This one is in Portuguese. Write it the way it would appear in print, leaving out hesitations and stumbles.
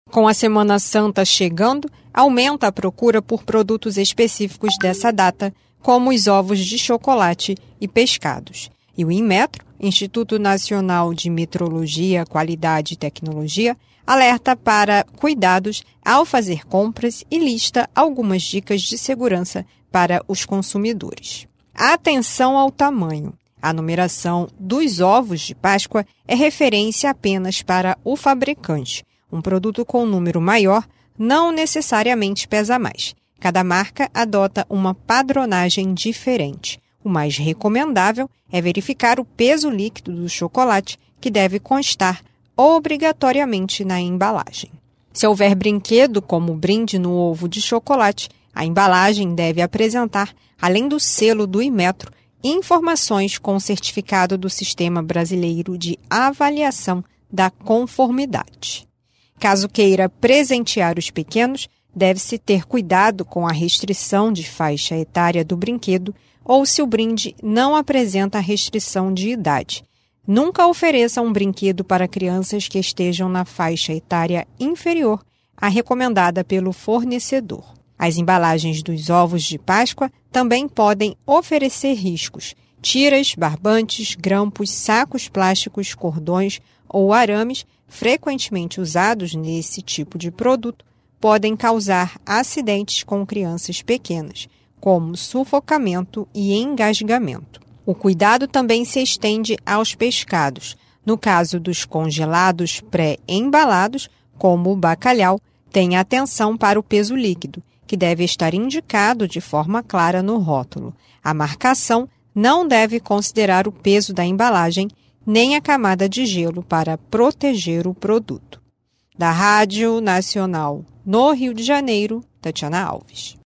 Com a Semana Santa chegando, aumenta a procura por produtos específicos dessa data, como os ovos de chocolate e pescados. E o Inmetro, Instituto Nacional de Metrologia, Qualidade e Tecnologia, alerta para cuidados ao fazer compras e lista algumas dicas de segurança para os consumidores. Atenção ao tamanho. A numeração dos ovos de Páscoa é referência apenas para o fabricante. Um produto com número maior não necessariamente pesa mais. Cada marca adota uma padronagem diferente. O mais recomendável é verificar o peso líquido do chocolate, que deve constar obrigatoriamente na embalagem. Se houver brinquedo como brinde no ovo de chocolate, a embalagem deve apresentar, além do selo do Inmetro, informações com o certificado do Sistema Brasileiro de Avaliação da Conformidade. Caso queira presentear os pequenos, deve-se ter cuidado com a restrição de faixa etária do brinquedo ou se o brinde não apresenta restrição de idade. Nunca ofereça um brinquedo para crianças que estejam na faixa etária inferior à recomendada pelo fornecedor. As embalagens dos ovos de Páscoa também podem oferecer riscos. Tiras, barbantes, grampos, sacos plásticos, cordões ou arames, frequentemente usados nesse tipo de produto, podem causar acidentes com crianças pequenas, como sufocamento e engasgamento. O cuidado também se estende aos pescados. No caso dos congelados pré-embalados, como o bacalhau, tenha atenção para o peso líquido, que deve estar indicado de forma clara no rótulo. A marcação não deve considerar o peso da embalagem nem a camada de gelo para proteger o produto. Da Rádio Nacional no Rio de Janeiro, Tatiana Alves.